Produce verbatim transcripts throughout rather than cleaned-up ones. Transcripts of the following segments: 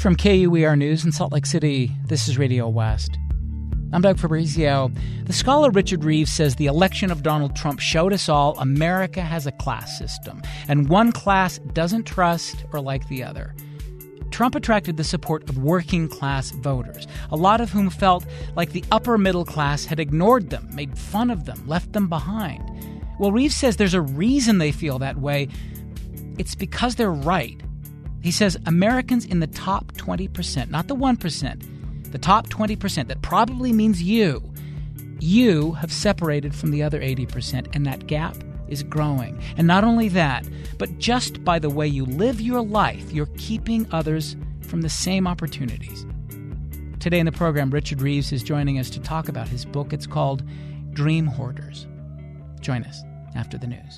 From K U E R News in Salt Lake City, this is Radio West. I'm Doug Fabrizio. The scholar Richard Reeves says the election of Donald Trump showed us all America has a class system, and one class doesn't trust or like the other. Trump attracted the support of working-class voters, a lot of whom felt like the upper middle class had ignored them, made fun of them, left them behind. Well, Reeves says there's a reason they feel that way. It's because they're right. He says Americans in the top twenty percent, not the one percent, the top twenty percent, that probably means you, you have separated from the other eighty percent, and that gap is growing. And not only that, but just by the way you live your life, you're keeping others from the same opportunities. Today in the program, Richard Reeves is joining us to talk about his book. It's called Dream Hoarders. Join us after the news.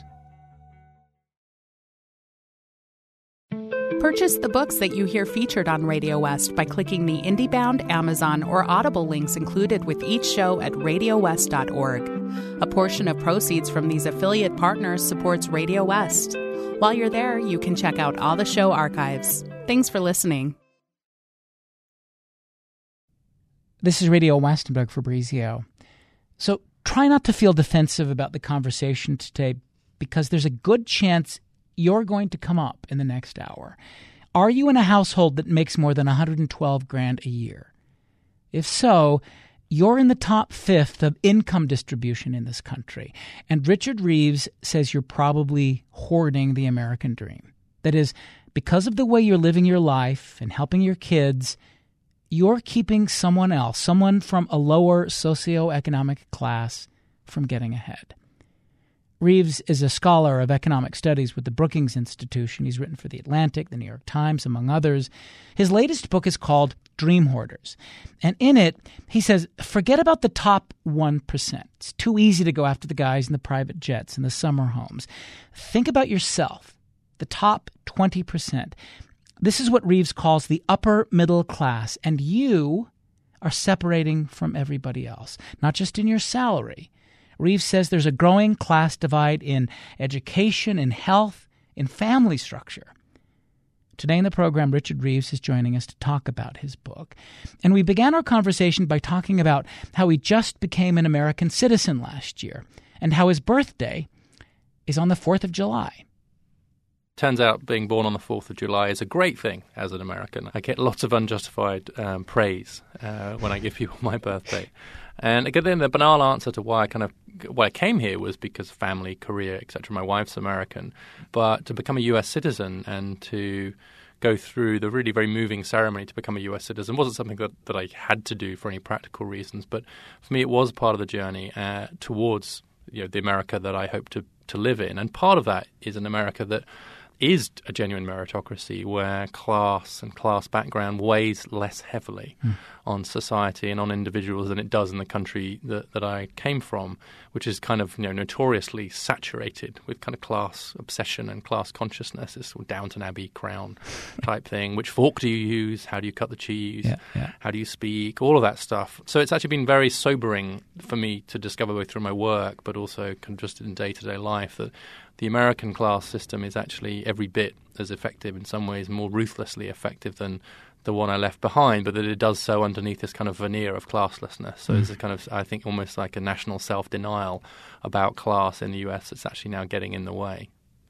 Purchase the books that you hear featured on Radio West by clicking the IndieBound, Amazon, or Audible links included with each show at radio west dot org. A portion of proceeds from these affiliate partners supports Radio West. While you're there, you can check out all the show archives. Thanks for listening. This is Radio West and Doug Fabrizio. So try not to feel defensive about the conversation today, because there's a good chance you're going to come up in the next hour. Are you in a household that makes more than one hundred twelve grand a year? If so, you're in the top fifth of income distribution in this country. And Richard Reeves says you're probably hoarding the American dream. That is, because of the way you're living your life and helping your kids, you're keeping someone else, someone from a lower socioeconomic class, from getting ahead. Reeves is a scholar of economic studies with the Brookings Institution. He's written for The Atlantic, The New York Times, among others. His latest book is called Dream Hoarders. And in it, he says, forget about the top one percent. It's too easy to go after the guys in the private jets and the summer homes. Think about yourself, the top twenty percent. This is what Reeves calls the upper middle class, and you are separating from everybody else, not just in your salary. Reeves says there's a growing class divide in education, in health, in family structure. Today in the program, Richard Reeves is joining us to talk about his book. And we began our conversation by talking about how he just became an American citizen last year and how his birthday is on the fourth of July. Turns out being born on the fourth of July is a great thing as an American. I get lots of unjustified um, praise uh, when I give people my birthday. And again, the banal answer to why I kind of why I came here was because of family, career, et cetera. My wife's American. But to become a U S citizen and to go through the really very moving ceremony to become a U S citizen wasn't something that, that I had to do for any practical reasons. But for me, it was part of the journey uh, towards you know, the America that I hope to, to live in. And part of that is an America that is a genuine meritocracy where class and class background weighs less heavily mm. on society and on individuals than it does in the country that, that I came from, which is kind of you know notoriously saturated with kind of class obsession and class consciousness. This sort of Downton Abbey Crown type thing. Which fork do you use? How do you cut the cheese? Yeah, yeah. How do you speak? All of that stuff. So it's actually been very sobering for me to discover both through my work but also kind of just in day-to-day life that the American class system is actually every bit as effective, in some ways more ruthlessly effective than the one I left behind, but that it does so underneath this kind of veneer of classlessness. So mm. it's a kind of, I think, almost like a national self-denial about class in the U S that's actually now getting in the way.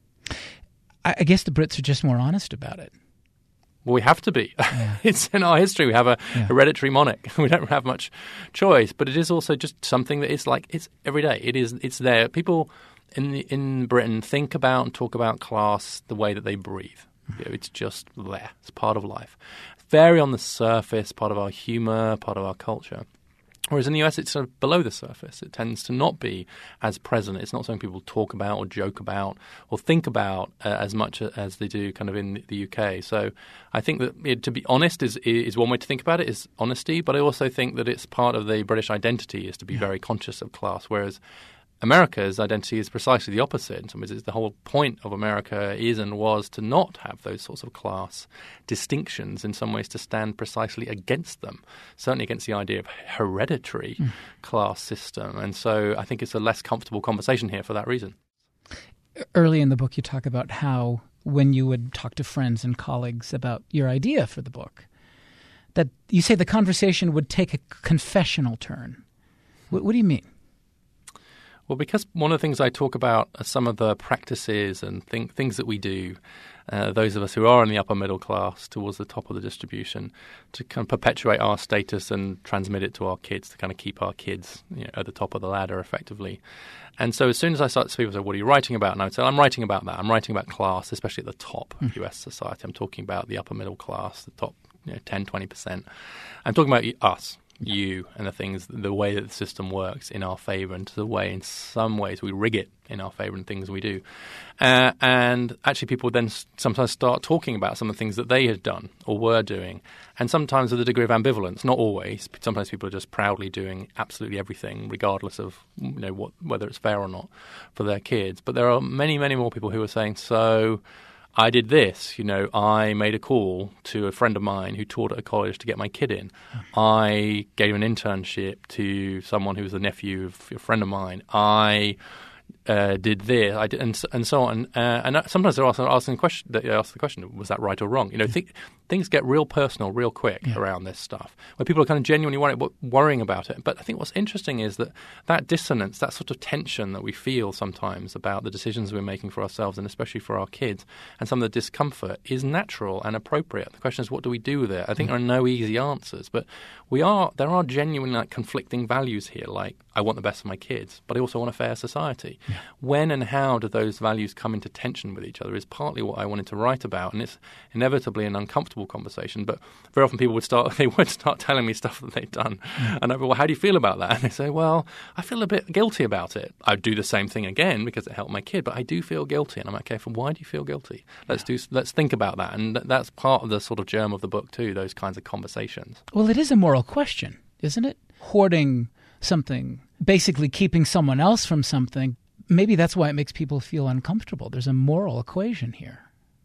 I guess the Brits are just more honest about it. Well, we have to be. Yeah. It's in our history. We have a yeah. hereditary monarch. We don't have much choice, but it is also just something that is like, it's every day. It is, it's there. People in the, in Britain think about and talk about class the way that they breathe. You know, it's just there. It's part of life. Very on the surface, part of our humor, part of our culture. Whereas in the U S, it's sort of below the surface. It tends to not be as present. It's not something people talk about or joke about or think about uh, as much as they do kind of in the U K. So I think that, it, to be honest, is is one way to think about it, is honesty. But I also think that it's part of the British identity is to be yeah. very conscious of class, whereas America's identity is precisely the opposite. In some ways, it's the whole point of America is and was to not have those sorts of class distinctions, in some ways to stand precisely against them, certainly against the idea of hereditary mm. class system. And so I think it's a less comfortable conversation here for that reason. Early in the book, you talk about how when you would talk to friends and colleagues about your idea for the book, that you say the conversation would take a confessional turn. What, what do you mean? Well, because one of the things I talk about are some of the practices and th- things that we do, uh, those of us who are in the upper middle class towards the top of the distribution, to kind of perpetuate our status and transmit it to our kids, to kind of keep our kids, you know, at the top of the ladder effectively. And so as soon as I start to speak, people say, what are you writing about? And I would say, I'm writing about that. I'm writing about class, especially at the top of mm. U S society. I'm talking about the upper middle class, the top you know, ten, twenty percent. I'm talking about us. You and the things, the way that the system works in our favor, and to the way, in some ways, we rig it in our favor in things we do. Uh, and actually, people then sometimes start talking about some of the things that they had done or were doing, and sometimes with a degree of ambivalence. Not always. Sometimes people are just proudly doing absolutely everything, regardless of you know what, whether it's fair or not, for their kids. But there are many, many more people who are saying, so I did this, you know, I made a call to a friend of mine who taught at a college to get my kid in. I gave an internship to someone who was a nephew of a friend of mine. I uh, did this, I did, and, and so on. Uh, and sometimes they're also asking the question, they ask the question, was that right or wrong? You know, th- things get real personal real quick yeah. around this stuff, where people are kind of genuinely worry, worrying about it. But I think what's interesting is that that dissonance, that sort of tension that we feel sometimes about the decisions we're making for ourselves and especially for our kids, and some of the discomfort is natural and appropriate. The question is, what do we do with it? I think mm-hmm. there are no easy answers, but we are there are genuine like conflicting values here, like I want the best for my kids, but I also want a fair society. Yeah. When and how do those values come into tension with each other is partly what I wanted to write about, and it's inevitably an uncomfortable conversation. But very often people would start they would start telling me stuff that they'd done, mm. and I'd be, well, how do you feel about that? And they say, well, I feel a bit guilty about it. I'd do the same thing again because it helped my kid, but I do feel guilty. And I'm like, okay, for why do you feel guilty? Let's yeah. do let's think about that, and th- that's part of the sort of germ of the book too. Those kinds of conversations. Well, it is a moral question, isn't it? Hoarding something, basically keeping someone else from something. Maybe that's why it makes people feel uncomfortable. There's a moral equation here.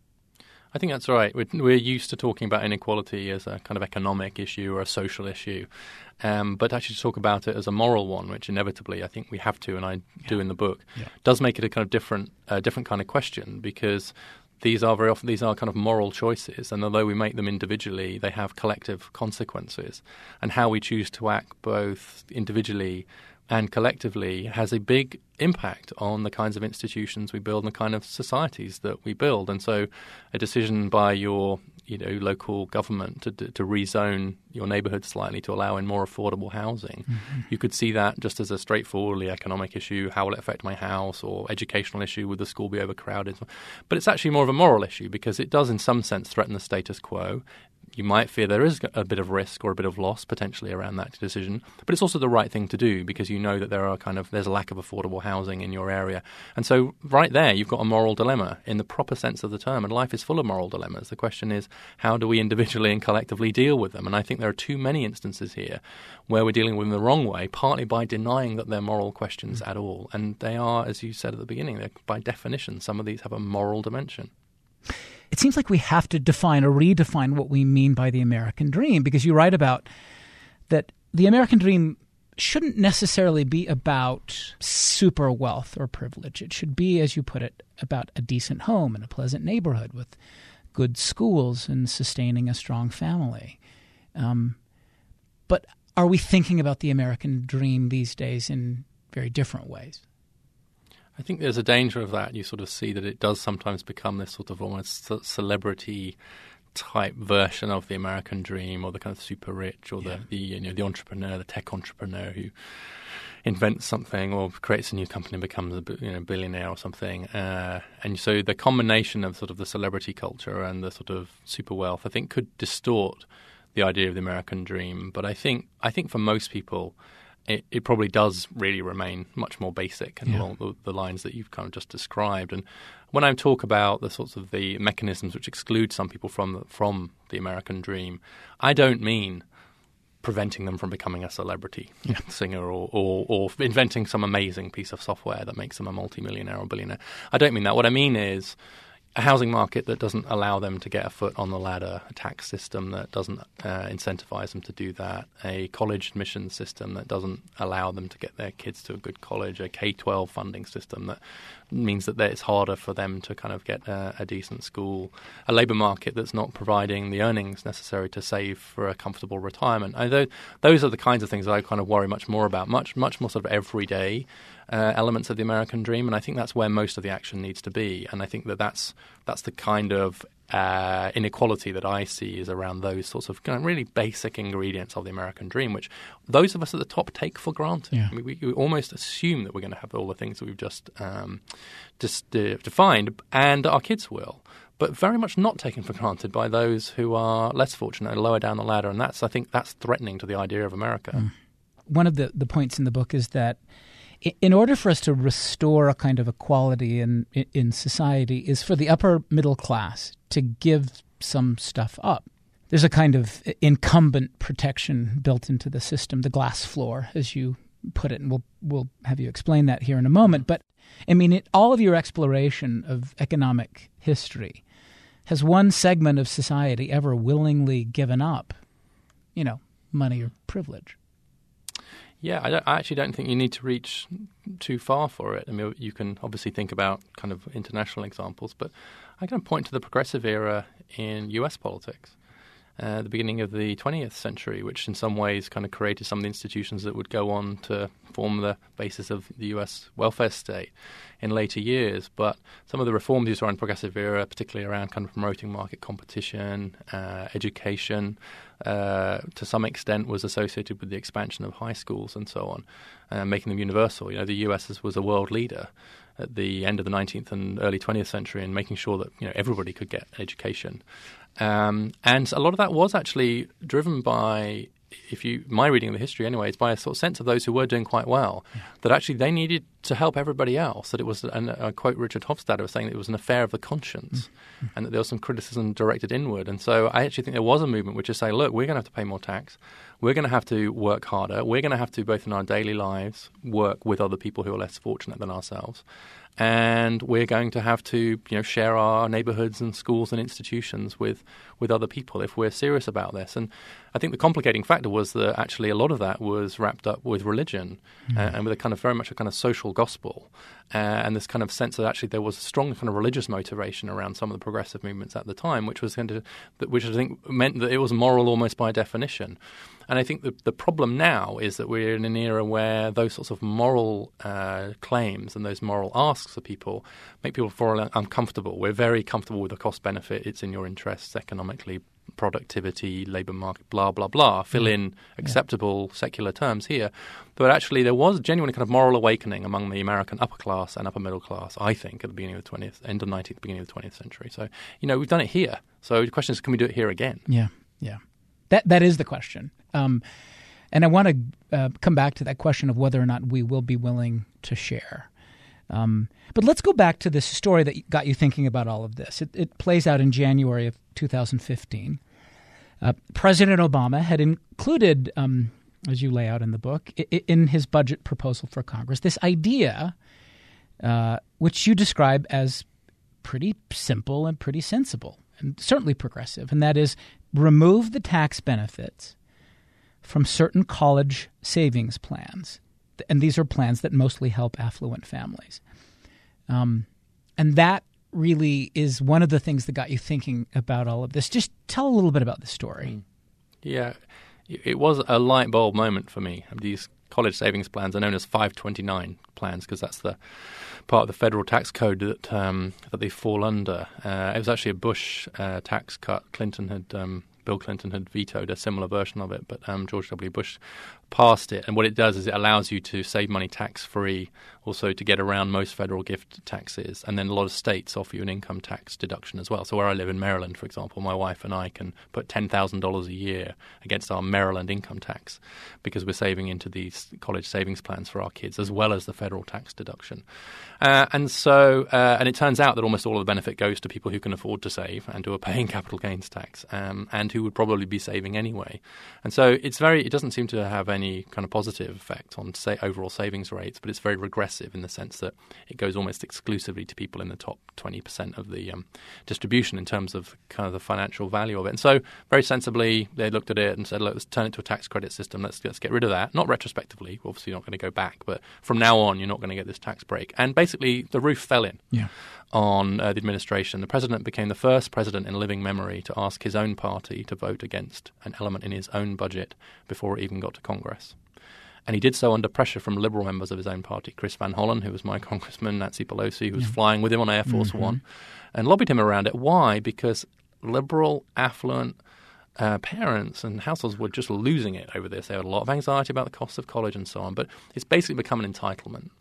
I think that's right. We're, we're used to talking about inequality as a kind of economic issue or a social issue, um, but actually to talk about it as a moral one, which inevitably I think we have to, and I yeah. do in the book, yeah. does make it a kind of different, uh, different kind of question, because these are very often these are kind of moral choices, and although we make them individually, they have collective consequences, and how we choose to act both individually and collectively has a big impact on the kinds of institutions we build and the kind of societies that we build. And so a decision by your you know, local government to, to rezone your neighborhood slightly to allow in more affordable housing, mm-hmm. you could see that just as a straightforwardly economic issue. How will it affect my house? Or educational issue, would the school be overcrowded? But it's actually more of a moral issue, because it does in some sense threaten the status quo. You might fear there is a bit of risk or a bit of loss potentially around that decision, but it's also the right thing to do, because you know that there are kind of there's a lack of affordable housing in your area. And so right there you've got a moral dilemma in the proper sense of the term, and life is full of moral dilemmas. The question is, how do we individually and collectively deal with them? And I think there are too many instances here where we're dealing with them the wrong way, partly by denying that they're moral questions at all. And they are, as you said at the beginning, they're, by definition, some of these have a moral dimension. It seems like we have to define or redefine what we mean by the American dream, because you write about that the American dream shouldn't necessarily be about super wealth or privilege. It should be, as you put it, about a decent home and a pleasant neighborhood with good schools and sustaining a strong family. Um, but are we thinking about the American dream these days in very different ways? I think there's a danger of that. You sort of see that it does sometimes become this sort of almost celebrity type version of the American dream, or the kind of super rich, or yeah. the, the you know the entrepreneur, the tech entrepreneur who invents something or creates a new company and becomes a you know billionaire or something. Uh, and so the combination of sort of the celebrity culture and the sort of super wealth, I think, could distort the idea of the American dream. But I think I think for most people, It, it probably does really remain much more basic and yeah. along the, the lines that you've kind of just described. And when I talk about the sorts of the mechanisms which exclude some people from the, from the American dream, I don't mean preventing them from becoming a celebrity yeah. singer or, or, or inventing some amazing piece of software that makes them a multimillionaire or billionaire. I don't mean that. What I mean is a housing market that doesn't allow them to get a foot on the ladder, a tax system that doesn't uh, incentivize them to do that, a college admission system that doesn't allow them to get their kids to a good college, a K twelve funding system that means that it's harder for them to kind of get a, a decent school, a labour market that's not providing the earnings necessary to save for a comfortable retirement. I, those are the kinds of things that I kind of worry much more about, much much more sort of everyday uh, elements of the American dream, and I think that's where most of the action needs to be. And I think that that's that's the kind of uh, inequality that I see is around those sorts of kind of really basic ingredients of the American dream, which those of us at the top take for granted. Yeah. I mean, we, we almost assume that we're going to have all the things that we've just um, just uh, defined, and our kids will, but very much not taken for granted by those who are less fortunate and lower down the ladder. And that's, I think, that's threatening to the idea of America. Mm. One of the, the points in the book is that in order for us to restore a kind of equality in in society is for the upper middle class to give some stuff up. There's a kind of incumbent protection built into the system, the glass floor, as you put it, and we'll we'll have you explain that here in a moment. But, I mean, it, all of your exploration of economic history, has one segment of society ever willingly given up, you know, money or privilege? Yeah, I, don't, I actually don't think you need to reach too far for it. I mean, you can obviously think about kind of international examples, but I can point to the progressive era in U S politics, uh, the beginning of the twentieth century, which in some ways kind of created some of the institutions that would go on to form the basis of the U S welfare state in later years. But some of the reforms you saw in the progressive era, particularly around kind of promoting market competition, uh, education, uh, to some extent was associated with the expansion of high schools and so on, uh, making them universal. You know, the U S was a world leader at the end of the nineteenth and early twentieth century in making sure that, you know, everybody could get education. Um, and a lot of that was actually driven by, if you my reading of the history anyway, it's by a sort of sense of those who were doing quite well, yeah. that actually they needed to help everybody else, that it was, and I quote Richard Hofstadter was saying that it was an affair of the conscience, mm-hmm. and that there was some criticism directed inward. And so I actually think there was a movement which is saying, look, we're going to have to pay more tax, we're going to have to work harder, we're going to have to, both in our daily lives, work with other people who are less fortunate than ourselves. And we're going to have to, you know, share our neighborhoods and schools and institutions with, with other people if we're serious about this. And I think the complicating factor was that actually a lot of that was wrapped up with religion, mm. uh, and with a kind of very much a kind of social gospel, uh, and this kind of sense that actually there was a strong kind of religious motivation around some of the progressive movements at the time, which was going to, which I think meant that it was moral almost by definition. And I think the, the problem now is that we're in an era where those sorts of moral uh, claims and those moral asks of people make people feel uncomfortable. We're very comfortable with the cost benefit. It's in your interests economically, productivity, labour market, blah, blah, blah. Fill in acceptable yeah. secular terms here. But actually there was a genuine kind of moral awakening among the American upper class and upper middle class, I think, at the beginning of the twentieth, end of the nineteenth, beginning of the twentieth century. So, you know, we've done it here. So the question is, can we do it here again? Yeah, yeah. That That is the question. Um, and I want to uh, come back to that question of whether or not we will be willing to share. Um, but let's go back to this story that got you thinking about all of this. It, it plays out in January of two thousand fifteen. Uh, President Obama had included, um, as you lay out in the book, I- in his budget proposal for Congress, this idea, uh, which you describe as pretty simple and pretty sensible, and certainly progressive, and that is remove the tax benefits from certain college savings plans. And these are plans that mostly help affluent families. Um, and that really is one of the things that got you thinking about all of this. Just tell a little bit about this story. Yeah, it was a light bulb moment for me. These college savings plans are known as five twenty-nine plans because that's the part of the federal tax code that um, that they fall under. Uh, it was actually a Bush uh, tax cut. Clinton had um, Bill Clinton had vetoed a similar version of it, but um, George W. Bush passed it. And what it does is it allows you to save money tax-free, also to get around most federal gift taxes. And then a lot of states offer you an income tax deduction as well. So where I live in Maryland, for example, my wife and I can put ten thousand dollars a year against our Maryland income tax because we're saving into these college savings plans for our kids, as well as the federal tax deduction. Uh, and so, uh, and it turns out that almost all of the benefit goes to people who can afford to save and who are paying capital gains tax, um, and who would probably be saving anyway. And so it's very, it doesn't seem to have any any kind of positive effect on say, overall savings rates, but it's very regressive in the sense that it goes almost exclusively to people in the top twenty percent of the um, distribution in terms of kind of the financial value of it. And so very sensibly, they looked at it and said, look, let's turn it to a tax credit system. Let's, let's get rid of that. Not retrospectively. We're obviously not going to go back. But from now on, you're not going to get this tax break. And basically, the roof fell in yeah. on uh, the administration. The president became the first president in living memory to ask his own party to vote against an element in his own budget before it even got to Congress. And he did so under pressure from liberal members of his own party, Chris Van Hollen, who was my congressman, Nancy Pelosi, who was yeah. flying with him on Air Force mm-hmm. One, and lobbied him around it. Why? Because liberal, affluent uh, parents and households were just losing it over this. They had a lot of anxiety about the cost of college and so on. But it's basically become an entitlement.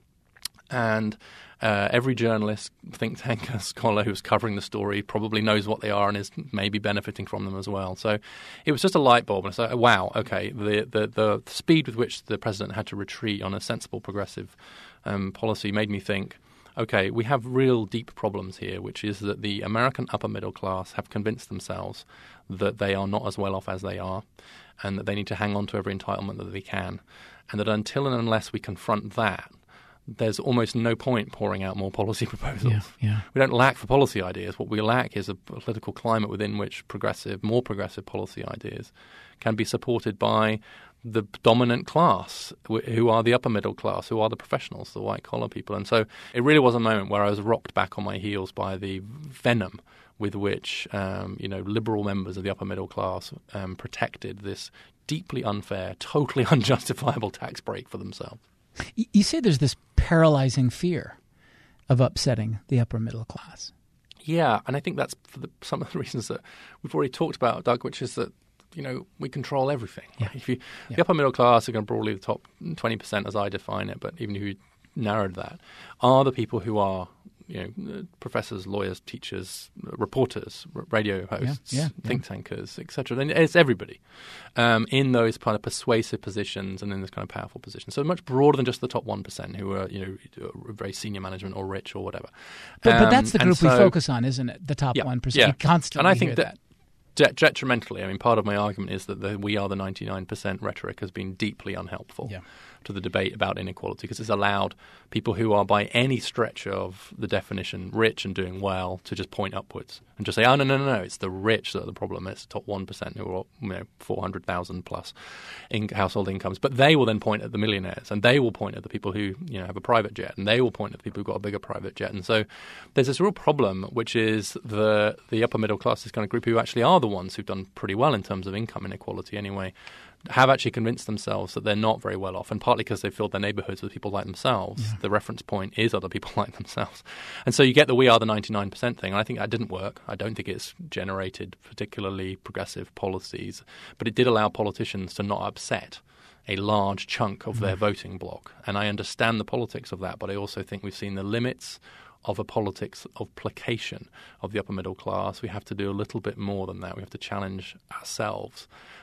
And uh, every journalist, think tanker, scholar who's covering the story probably knows what they are and is maybe benefiting from them as well. So it was just a light bulb. And it's like, wow, okay, the, the, the speed with which the president had to retreat on a sensible progressive um, policy made me think, okay, we have real deep problems here, which is that the American upper middle class have convinced themselves that they are not as well off as they are and that they need to hang on to every entitlement that they can. And that until and unless we confront that, there's almost no point pouring out more policy proposals. Yeah, yeah. We don't lack for policy ideas. What we lack is a political climate within which progressive, more progressive policy ideas can be supported by the dominant class, who are the upper middle class, who are the professionals, the white-collar people. And so it really was a moment where I was rocked back on my heels by the venom with which um, you know, liberal members of the upper middle class um, protected this deeply unfair, totally unjustifiable tax break for themselves. You say there's this paralyzing fear of upsetting the upper middle class. Yeah, and I think that's for the, some of the reasons that we've already talked about, Doug, which is that, you know, we control everything. Yeah. If you, yeah. The upper middle class are going to broadly the top twenty percent as I define it, but even if you narrowed that, are the people who are, you know, professors, lawyers, teachers, reporters, radio hosts, yeah, yeah, think yeah. tankers, et cetera. It's everybody um, in those kind of persuasive positions and in this kind of powerful position. So much broader than just the top one percent who are, you know, very senior management or rich or whatever. But, um, but that's the group so, we focus on, isn't it? The top yeah, one percent. Yeah. We constantly and I think hear that. that. Detrimentally, I mean, part of my argument is that the we are the ninety-nine percent rhetoric has been deeply unhelpful yeah. to the debate about inequality because it's allowed people who are by any stretch of the definition rich and doing well to just point upwards and just say, oh, no, no, no, no, it's the rich that are the problem. It's the top one percent who are, you know, four hundred thousand plus in household incomes. But they will then point at the millionaires and they will point at the people who, you know, have a private jet and they will point at the people who've got a bigger private jet. And so there's this real problem, which is the the upper middle class, this kind of group who actually are the ones who've done pretty well in terms of income inequality anyway, have actually convinced themselves that they're not very well off, and partly because they've filled their neighborhoods with people like themselves. Yeah. The reference point is other people like themselves. And so you get the we are the ninety-nine percent thing, and I think that didn't work. I don't think it's generated particularly progressive policies, but it did allow politicians to not upset a large chunk of their voting bloc. And I understand the politics of that, but I also think we've seen the limits of a politics of placation of the upper middle class. We have to do a little bit more than that. We have to challenge ourselves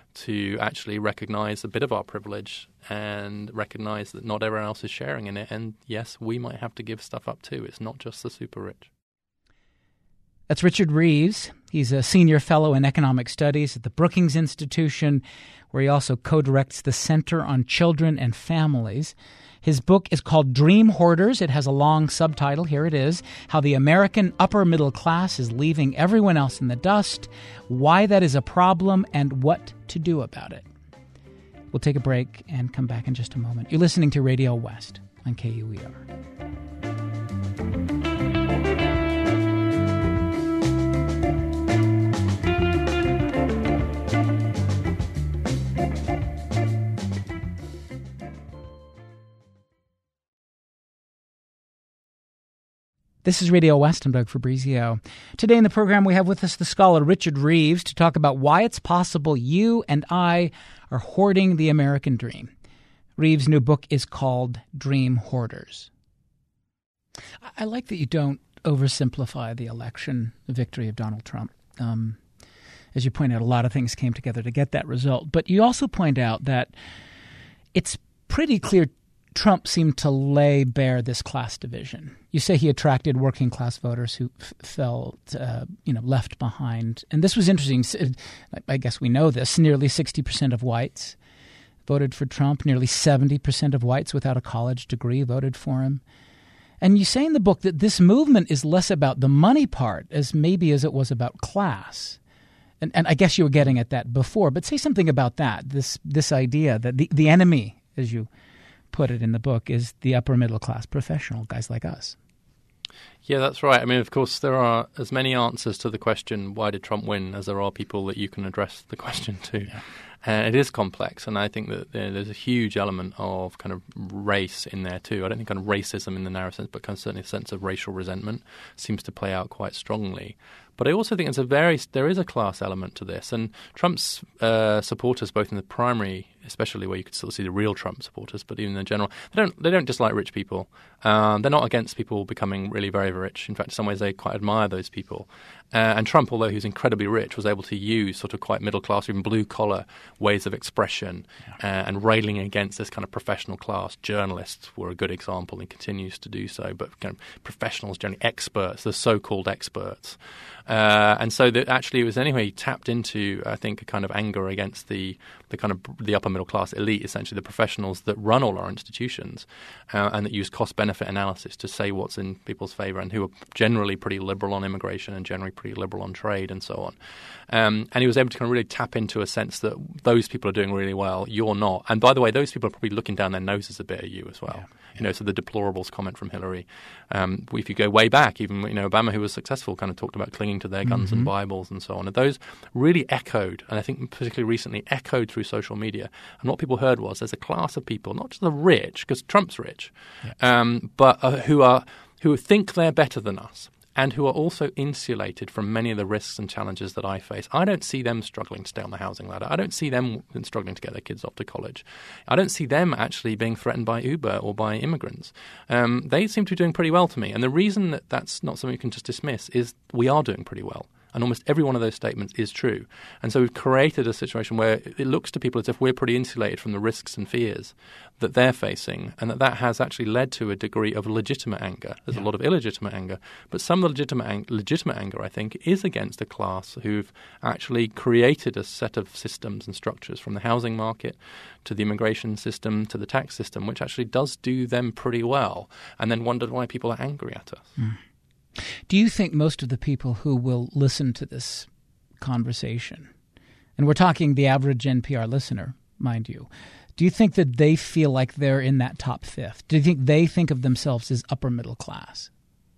to actually recognize a bit of our privilege and recognize that not everyone else is sharing in it. And yes, we might have to give stuff up too. It's not just the super rich. That's Richard Reeves. He's a senior fellow in economic studies at the Brookings Institution, where he also co-directs the Center on Children and Families. His book is called Dream Hoarders. It has a long subtitle. Here it is: How the American Upper Middle Class is Leaving Everyone Else in the Dust, Why That Is a Problem, and What to Do About It. We'll take a break and come back in just a moment. You're listening to Radio West on K U E R. This is Radio West. I'm Doug Fabrizio. Today in the program, we have with us the scholar Richard Reeves to talk about why it's possible you and I are hoarding the American dream. Reeves' new book is called Dream Hoarders. I like that you don't oversimplify the election victory of Donald Trump. Um, as you point out, a lot of things came together to get that result. But you also point out that it's pretty clear Trump seemed to lay bare this class division. You say he attracted working class voters who f- felt, uh, you know, left behind. And this was interesting. I guess we know this. Nearly sixty percent of whites voted for Trump. Nearly seventy percent of whites without a college degree voted for him. And you say in the book that this movement is less about the money part as maybe as it was about class. And, and I guess you were getting at that before, but say something about that, this this idea that the, the enemy, as you put it in the book, is the upper middle class professional, guys like us. Yeah, that's right. I mean, of course, there are as many answers to the question, why did Trump win, as there are people that you can address the question to. Yeah. Uh, it is complex, and I think that there, there's a huge element of kind of race in there too. I don't think kind of racism in the narrow sense, but kind of certainly a sense of racial resentment seems to play out quite strongly. But I also think it's a very there is a class element to this, and Trump's uh, supporters, both in the primary, especially where you could still see the real Trump supporters, but even in general, they don't they don't dislike rich people. Um, they're not against people becoming really very rich. In fact, in some ways, they quite admire those people. Uh, and Trump, although he was incredibly rich, was able to use sort of quite middle class, even blue collar ways of expression yeah. uh, and railing against this kind of professional class. Journalists were a good example and continues to do so, but kind of professionals, generally experts, the so-called experts. Uh, and so that actually it was anyway tapped into, I think, a kind of anger against the the kind of the upper middle class elite, essentially the professionals that run all our institutions uh, and that use cost benefit analysis to say what's in people's favor and who are generally pretty liberal on immigration and generally pretty liberal on trade and so on. Um, and he was able to kind of really tap into a sense that those people are doing really well, you're not. And by the way, those people are probably looking down their noses a bit at you as well. Yeah. You know, so the deplorables comment from Hillary. Um, if you go way back, even you know Obama, who was successful, kind of talked about clinging to their guns mm-hmm. and Bibles and so on. And those really echoed, and I think particularly recently echoed through social media. And what people heard was there's a class of people, not just the rich, because Trump's rich, yeah. um, but uh, who are who think they're better than us, and who are also insulated from many of the risks and challenges that I face. I don't see them struggling to stay on the housing ladder. I don't see them struggling to get their kids off to college. I don't see them actually being threatened by Uber or by immigrants. Um, they seem to be doing pretty well to me. And the reason that that's not something you can just dismiss is we are doing pretty well. And almost every one of those statements is true. And so we've created a situation where it looks to people as if we're pretty insulated from the risks and fears that they're facing, and that that has actually led to a degree of legitimate anger. There's yeah. a lot of illegitimate anger. But some of the legitimate, ang- legitimate anger, I think, is against a class who've actually created a set of systems and structures, from the housing market to the immigration system to the tax system, which actually does do them pretty well, and then wondered why people are angry at us. Mm. Do you think most of the people who will listen to this conversation, and we're talking the average N P R listener, mind you, do you think that they feel like they're in that top fifth? Do you think they think of themselves as upper middle class?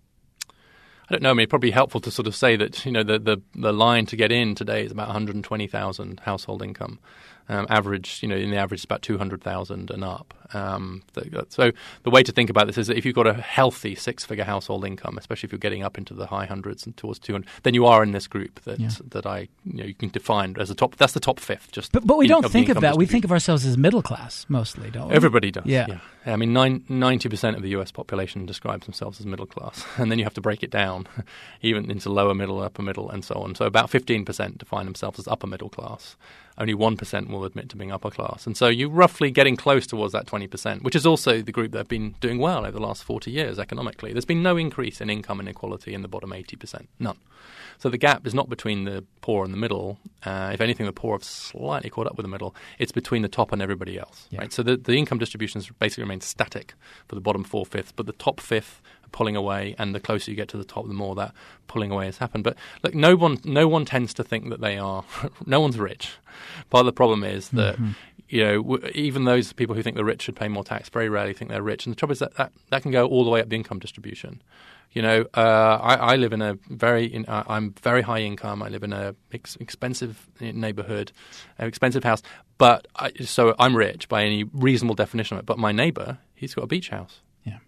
I don't know. I mean, it's probably helpful to sort of say that, you know, the, the, the line to get in today is about one hundred twenty thousand household income. Um, average, you know, in the average, it's about two hundred thousand and up. Um, so the way to think about this is that if you've got a healthy six-figure household income, especially if you're getting up into the high hundreds and towards two hundred, then you are in this group that yeah. that I, you know, you can define as a top. That's the top fifth. Just but, but we don't think of that. We think of ourselves as middle class mostly, don't we? Everybody does. Yeah. yeah. I mean, ninety percent of the U S population describes themselves as middle class, and then you have to break it down, even into lower middle, upper middle, and so on. So about fifteen percent define themselves as upper middle class. Only one percent will admit to being upper class. And so you're roughly getting close towards that twenty percent, which is also the group that have been doing well over the last forty years economically. There's been no increase in income inequality in the bottom eighty percent. None. So the gap is not between the poor and the middle. Uh, if anything, the poor have slightly caught up with the middle. It's between the top and everybody else. Yeah. Right? So the, the income distributions basically remain static for the bottom four-fifths, but the top fifth are pulling away, and the closer you get to the top, the more that pulling away has happened. But look, no one, no one tends to think that they are – no one's rich. Part of the problem is that mm-hmm. you know, w- even those people who think the rich should pay more tax very rarely think they're rich. And the trouble is that that, that can go all the way up the income distribution. You know, uh, I, I live in a very in, uh, – I'm very high income. I live in a ex- expensive neighborhood, an expensive house. But I, so I'm rich by any reasonable definition of it. But my neighbor, he's got a beach house. Yeah.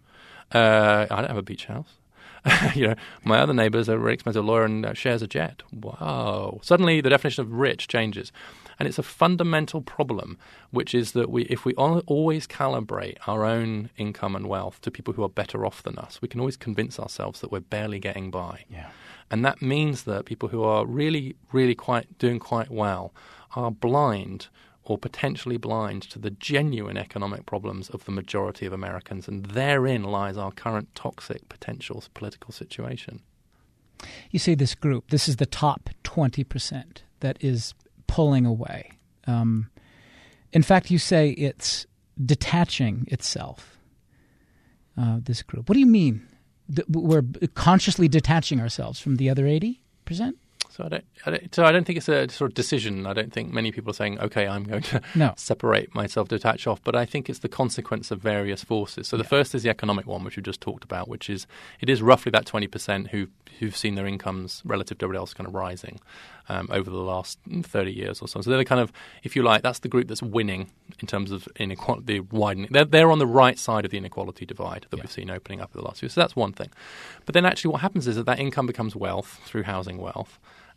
Uh, I don't have a beach house. you know, my other neighbor's a very expensive lawyer and uh, shares a jet. Wow. Suddenly the definition of rich changes. And it's a fundamental problem, which is that we, if we always calibrate our own income and wealth to people who are better off than us, we can always convince ourselves that we're barely getting by. Yeah. And that means that people who are really, really quite doing quite well are blind or potentially blind to the genuine economic problems of the majority of Americans. And therein lies our current toxic potential political situation. You say this group, this is the top twenty percent that is pulling away. Um, In fact, you say it's detaching itself, uh, this group. What do you mean? Th- we're consciously detaching ourselves from the other eighty percent? So I don't, I don't. So I don't think it's a sort of decision. I don't think many people are saying, "Okay, I'm going to no. separate myself, detach off." But I think it's the consequence of various forces. So the yeah. first is the economic one, which we just talked about, which is it is roughly that twenty percent who who've seen their incomes relative to everybody else kind of rising um, over the last thirty years or so. So they're the kind of, if you like, that's the group that's winning in terms of inequality widening. They're they're on the right side of the inequality divide that yeah. we've seen opening up in the last few years. So that's one thing. But then actually, what happens is that that income becomes wealth through housing wealth.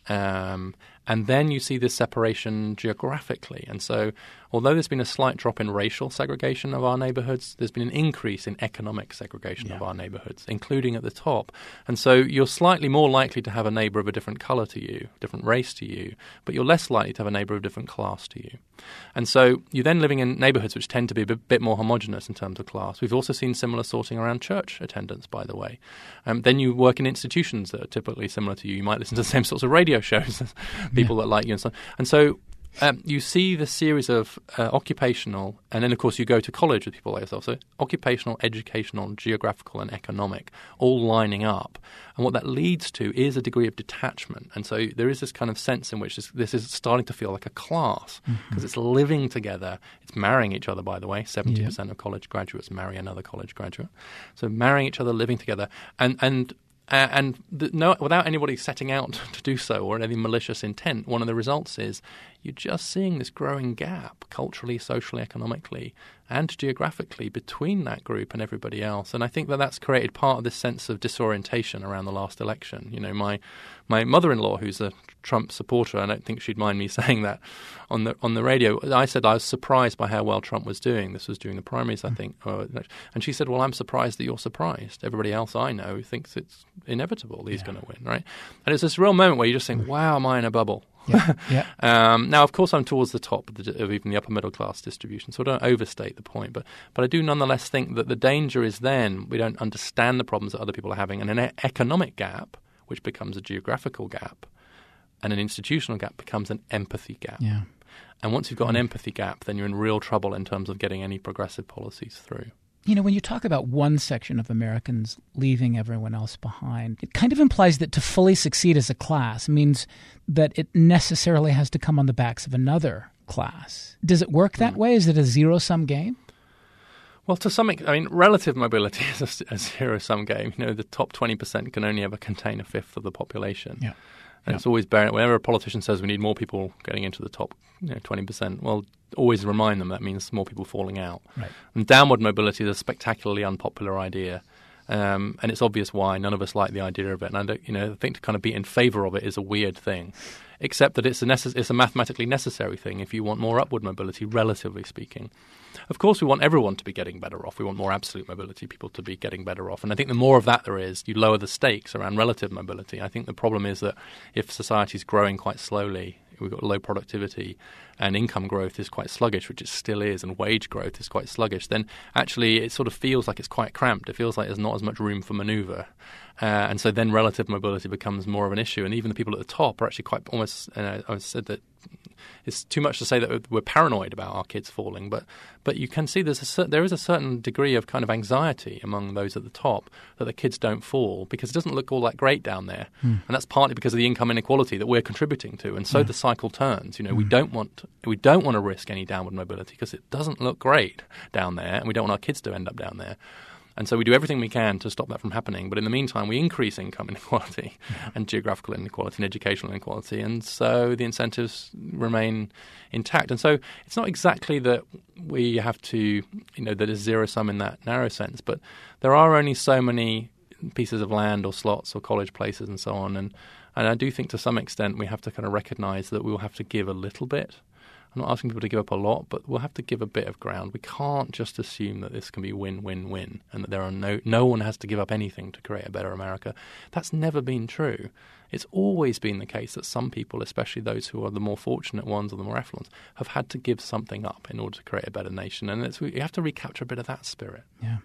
Um, and then you see this separation geographically. And so although there's been a slight drop in racial segregation of our neighborhoods, there's been an increase in economic segregation yeah. of our neighborhoods, including at the top. And so you're slightly more likely to have a neighbor of a different color to you, different race to you, but you're less likely to have a neighbor of a different class to you. And so you're then living in neighborhoods which tend to be a bit more homogenous in terms of class. We've also seen similar sorting around church attendance, by the way. Um, then you work in institutions that are typically similar to you. You might listen to the same sorts of radio shows as people yeah. that like you and so on. And so um, you see the series of uh, occupational, and then of course you go to college with people like yourself. So occupational, educational, geographical, and economic all lining up. And what that leads to is a degree of detachment. And so there is this kind of sense in which this, this is starting to feel like a class because mm-hmm. it's living together. It's marrying each other, by the way. seventy percent yeah. of college graduates marry another college graduate. So marrying each other, living together. And, and Uh, and the, no, without anybody setting out to do so or any malicious intent, one of the results is you're just seeing this growing gap culturally, socially, economically, and geographically between that group and everybody else. And I think that that's created part of this sense of disorientation around the last election. You know, my my mother-in-law, who's a Trump supporter, I don't think she'd mind me saying that on the on the radio. I said I was surprised by how well Trump was doing. This was during the primaries, I think. And she said, well, I'm surprised that you're surprised. Everybody else I know thinks it's inevitable he's yeah. going to win, right? And it's this real moment where you just think, wow, am I in a bubble? Yeah, yeah. um, now, of course, I'm towards the top of, the, of even the upper middle class distribution, so I don't overstate the point. But but I do nonetheless think that the danger is then we don't understand the problems that other people are having, and an e- economic gap, which becomes a geographical gap, and an institutional gap becomes an empathy gap. Yeah. And once you've got an empathy gap, then you're in real trouble in terms of getting any progressive policies through. You know, when you talk about one section of Americans leaving everyone else behind, it kind of implies that to fully succeed as a class means that it necessarily has to come on the backs of another class. Does it work that mm. way? Is it a zero-sum game? Well, to some extent, I mean, relative mobility is a, a zero-sum game. You know, the top twenty percent can only ever contain a fifth of the population. Yeah. And yeah. it's always bearing, whenever a politician says we need more people getting into the top you know, twenty percent, well, always remind them that means more people falling out. Right. And downward mobility is a spectacularly unpopular idea. Um, and it's obvious why. None of us like the idea of it. And I, don't, you know, I think to kind of be in favor of it is a weird thing, except that it's a, necess- it's a mathematically necessary thing if you want more upward mobility, relatively speaking. Of course, we want everyone to be getting better off. We want more absolute mobility, people to be getting better off. And I think the more of that there is, you lower the stakes around relative mobility. I think the problem is that if society is growing quite slowly, we've got low productivity and income growth is quite sluggish, which it still is, and wage growth is quite sluggish, then actually it sort of feels like it's quite cramped. It feels like there's not as much room for maneuver. Uh, and so then relative mobility becomes more of an issue. And even the people at the top are actually quite almost, uh, I said that it's too much to say that we're paranoid about our kids falling, but but you can see there's a cer- there is a certain degree of kind of anxiety among those at the top that the kids don't fall because it doesn't look all that great down there, mm. and that's partly because of the income inequality that we're contributing to, and so yeah. the cycle turns. You know, mm. we don't want we don't want to risk any downward mobility because it doesn't look great down there, and we don't want our kids to end up down there. And so we do everything we can to stop that from happening. But in the meantime, we increase income inequality yeah. and geographical inequality and educational inequality. And so the incentives remain intact. And so it's not exactly that we have to, you know, that is zero sum in that narrow sense. But there are only so many pieces of land or slots or college places and so on. And, and I do think to some extent we have to kind of recognize that we will have to give a little bit. I'm not asking people to give up a lot, but we'll have to give a bit of ground. We can't just assume that this can be win-win-win and that there are no no one has to give up anything to create a better America. That's never been true. It's always been the case that some people, especially those who are the more fortunate ones or the more affluent, have had to give something up in order to create a better nation. And it's, we have to recapture a bit of that spirit. Yeah.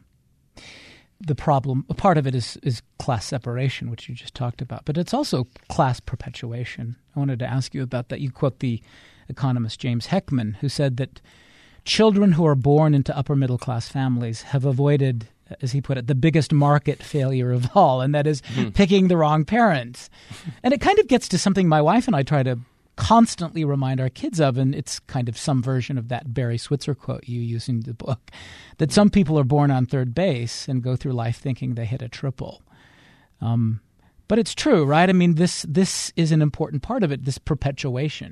The problem, a part of it is, is class separation, which you just talked about, but it's also class perpetuation. I wanted to ask you about that. You quote the economist James Heckman, who said that children who are born into upper middle class families have avoided, as he put it, the biggest market failure of all, and that is mm. picking the wrong parents. And it kind of gets to something my wife and I try to constantly remind our kids of, and it's kind of some version of that Barry Switzer quote you use in the book, that some people are born on third base and go through life thinking they hit a triple. Um, but it's true, right? I mean, this this is an important part of it, this perpetuation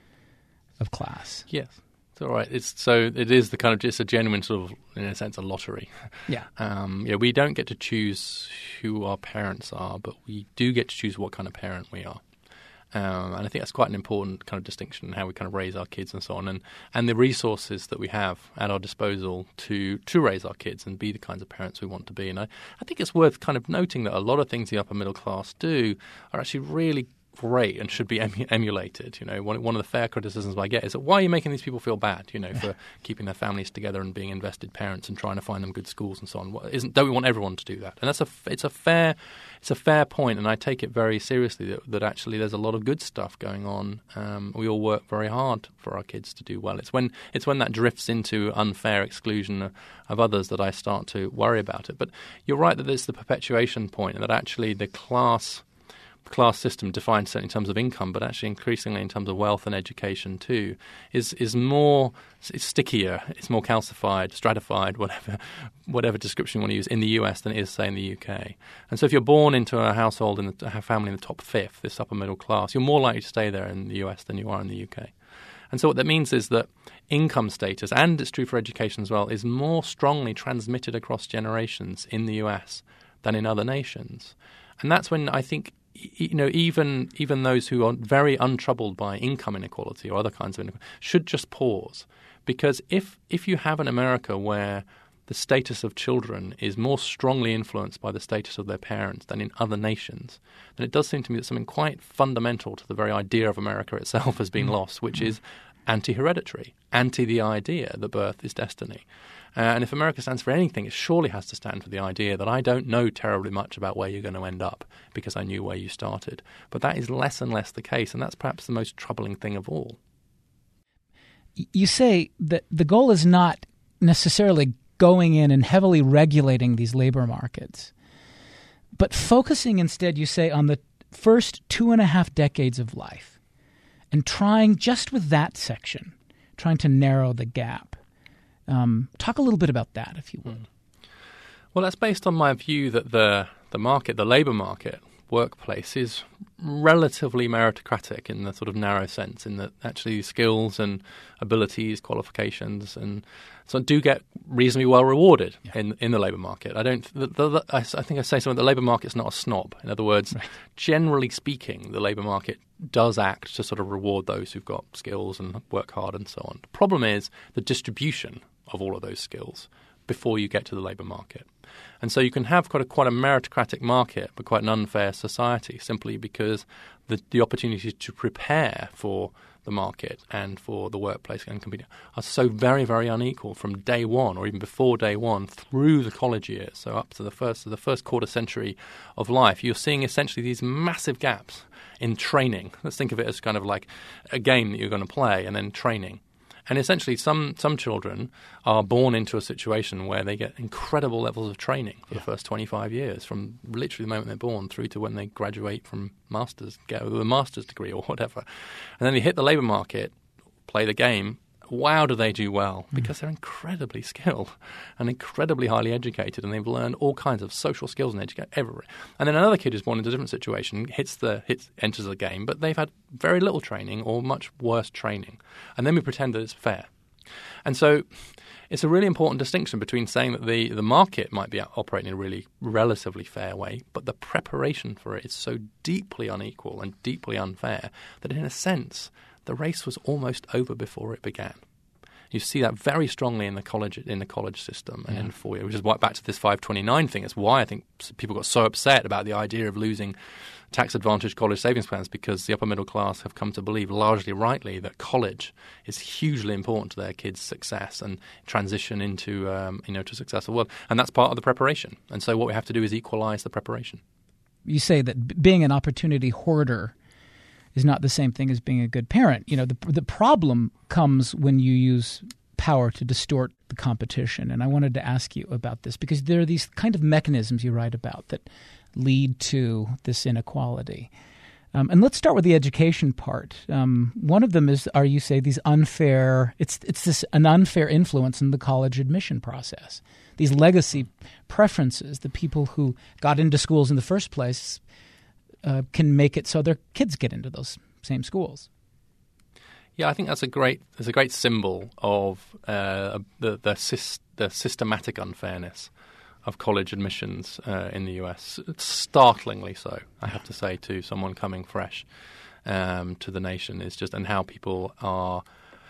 of class. Yes. All right. It's so it is the kind of just a genuine sort of, in a sense, a lottery. Yeah. Um, yeah. We don't get to choose who our parents are, but we do get to choose what kind of parent we are. Um, and I think that's quite an important kind of distinction in how we kind of raise our kids and so on, and, and the resources that we have at our disposal to to raise our kids and be the kinds of parents we want to be. And I, I think it's worth kind of noting that a lot of things the upper middle class do are actually really great and should be emu- emulated. You know, one, one of the fair criticisms I get is that why are you making these people feel bad, you know, for keeping their families together and being invested parents and trying to find them good schools and so on? What, isn't, don't we want everyone to do that? And that's a, it's a fair it's a fair point, and I take it very seriously that, that actually there's a lot of good stuff going on. Um, we all work very hard for our kids to do well. It's when it's when that drifts into unfair exclusion of, of others that I start to worry about it. But you're right that there's the perpetuation point, and that actually the class class system, defined certainly in terms of income, but actually increasingly in terms of wealth and education too, is is more it's stickier, it's more calcified, stratified, whatever whatever description you want to use in the U S than it is, say, in the U K. And so if you're born into a household in the, a family in the top fifth, this upper middle class, you're more likely to stay there in the U S than you are in the U K. And so what that means is that income status, and it's true for education as well, is more strongly transmitted across generations in the U S than in other nations. And that's when I think, you know, even even those who are very untroubled by income inequality or other kinds of inequality should just pause. Because if if you have an America where the status of children is more strongly influenced by the status of their parents than in other nations, then it does seem to me that something quite fundamental to the very idea of America itself has been lost, which is anti-hereditary, anti the idea that birth is destiny. Uh, and if America stands for anything, it surely has to stand for the idea that I don't know terribly much about where you're going to end up because I knew where you started. But that is less and less the case, and that's perhaps the most troubling thing of all. You say that the goal is not necessarily going in and heavily regulating these labor markets, but focusing instead, you say, on the first two and a half decades of life and trying just with that section, trying to narrow the gap. Um, talk a little bit about that, if you would. Well, that's based on my view that the the market, the labour market, workplace is relatively meritocratic in the sort of narrow sense, in that actually skills and abilities, qualifications, and so do get reasonably well rewarded yeah. in in the labour market. I don't. The, the, the, I, I think I say something. The labour market's not a snob. In other words, right. Generally speaking, the labour market does act to sort of reward those who've got skills and work hard and so on. The problem is the distribution of all of those skills before you get to the labour market. And so you can have quite a, quite a meritocratic market, but quite an unfair society, simply because the, the opportunities to prepare for the market and for the workplace and compete are so very, very unequal from day one, or even before day one, through the college years. So up to the first, to the first quarter century of life, you're seeing essentially these massive gaps in training. Let's think of it as kind of like a game that you're going to play and then training. And essentially, some, some children are born into a situation where they get incredible levels of training for yeah. the first twenty-five years, from literally the moment they're born through to when they graduate from masters, get a master's degree or whatever. And then they hit the labour market, play the game. Wow, do they do well? Because they're incredibly skilled and incredibly highly educated, and they've learned all kinds of social skills and education everywhere. And then another kid is born into a different situation, hits the hits enters the game, but they've had very little training or much worse training, and then we pretend that it's fair. And so it's a really important distinction between saying that the, the market might be operating in a really relatively fair way, but the preparation for it is so deeply unequal and deeply unfair that in a sense the race was almost over before it began. You see that very strongly in the college in the college system and yeah. in four years, which is why, back to this five twenty-nine thing. It's why I think people got so upset about the idea of losing tax-advantaged college savings plans, because the upper middle class have come to believe, largely rightly, that college is hugely important to their kids' success and transition into um, you know to a successful world, and that's part of the preparation. And so what we have to do is equalize the preparation. You say that b- being an opportunity hoarder is not the same thing as being a good parent. You know, the the problem comes when you use power to distort the competition. And I wanted to ask you about this because there are these kind of mechanisms you write about that lead to this inequality. Um, and let's start with the education part. Um, one of them is, are you say, these unfair, it's it's this an unfair influence in the college admission process. These legacy preferences, the people who got into schools in the first place uh, can make it so their kids get into those same schools. Yeah, I think that's a great that's a great symbol of uh, the the, syst- the systematic unfairness of college admissions uh, in the U S. It's startlingly so, I have to say, to someone coming fresh um, to the nation, is just and how people are,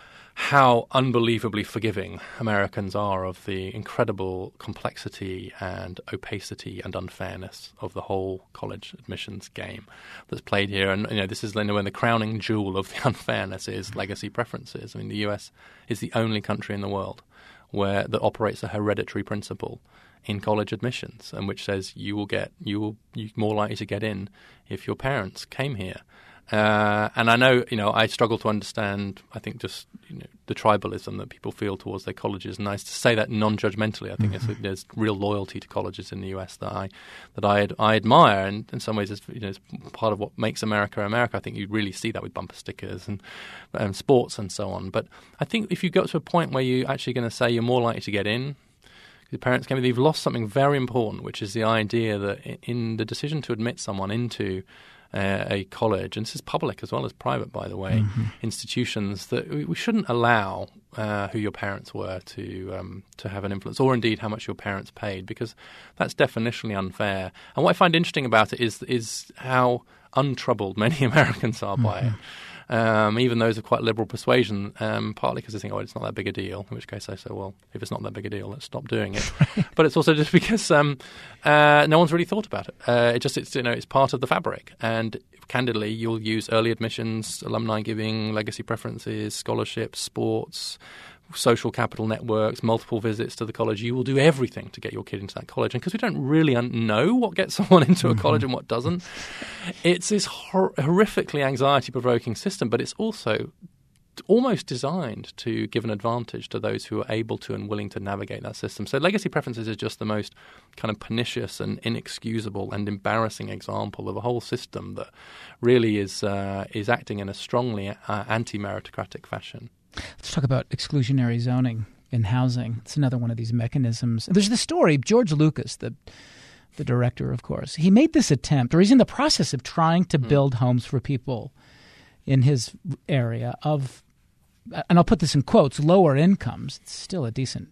how unbelievably forgiving Americans are of the incredible complexity and opacity and unfairness of the whole college admissions game that's played here. And you know, this is when the crowning jewel of the unfairness is legacy preferences. I mean, the U S is the only country in the world where that operates a hereditary principle in college admissions, and which says you will get you will you're more likely to get in if your parents came here. Uh, and I know, you know, I struggle to understand, I think, just you know, the tribalism that people feel towards their colleges. And I to say that non-judgmentally, I think mm-hmm. it's, there's real loyalty to colleges in the U S that I that I, I admire. And in some ways, it's, you know, it's part of what makes America America. I think you really see that with bumper stickers and um, sports and so on. But I think if you got to a point where you're actually going to say you're more likely to get in, your parents came in, you've lost something very important, which is the idea that in the decision to admit someone into Uh, a college, and this is public as well as private, by the way, mm-hmm. institutions, that we, we shouldn't allow uh, who your parents were to um, to have an influence, or indeed how much your parents paid, because that's definitionally unfair. And what I find interesting about it is is how untroubled many Americans are by mm-hmm. it. Um, even those of quite liberal persuasion, um, partly because they think, oh, it's not that big a deal, in which case I say, well, if it's not that big a deal, let's stop doing it. But it's also just because um, uh, no one's really thought about it. Uh, it just, it's, you know, it's part of the fabric. And candidly, you'll use early admissions, alumni giving, legacy preferences, scholarships, sports, social capital networks, multiple visits to the college. You will do everything to get your kid into that college. And because we don't really un- know what gets someone into a college and what doesn't, it's this hor- horrifically anxiety-provoking system, but it's also almost designed to give an advantage to those who are able to and willing to navigate that system. So legacy preferences is just the most kind of pernicious and inexcusable and embarrassing example of a whole system that really is uh, is acting in a strongly uh, anti-meritocratic fashion. Let's talk about exclusionary zoning in housing. It's another one of these mechanisms. There's the story, George Lucas, the the director, of course. He made this attempt, or he's in the process of trying to mm. build homes for people in his area of, and I'll put this in quotes, lower incomes. It's still a decent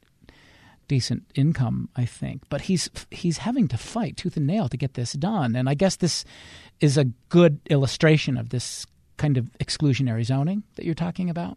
decent income, I think. But he's he's having to fight tooth and nail to get this done. And I guess this is a good illustration of this kind of exclusionary zoning that you're talking about.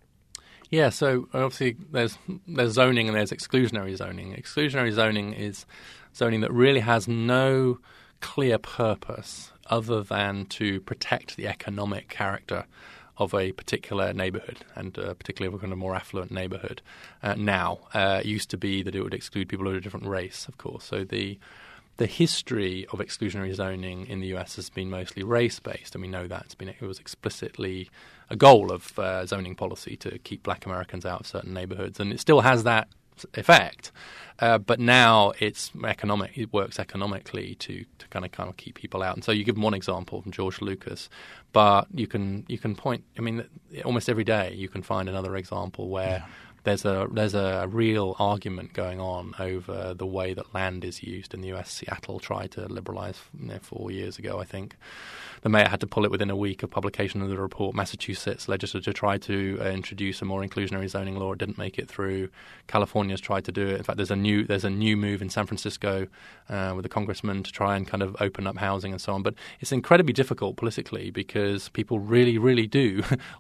Yeah, so obviously there's there's zoning and there's exclusionary zoning. Exclusionary zoning is zoning that really has no clear purpose other than to protect the economic character of a particular neighborhood, and uh, particularly a kind of more affluent neighborhood. Uh, now, uh, it used to be that it would exclude people of a different race, of course. So the the history of exclusionary zoning in the U S has been mostly race-based, and we know that. It's been, it was explicitly a goal of uh, zoning policy to keep black Americans out of certain neighborhoods, and it still has that effect. Uh, but now it's economic. It works economically to, to kind of kind of keep people out. And so you give them one example from George Lucas, but you can you can point. I mean, almost every day you can find another example where yeah. there's a there's a real argument going on over the way that land is used in the U S. Seattle tried to liberalize you know, four years ago, I think. The mayor had to pull it within a week of publication of the report. Massachusetts legislature tried to uh, introduce a more inclusionary zoning law. It didn't make it through. California's tried to do it. In fact, there's a new there's a new move in San Francisco uh, with a congressman to try and kind of open up housing and so on. But it's incredibly difficult politically because people really, really do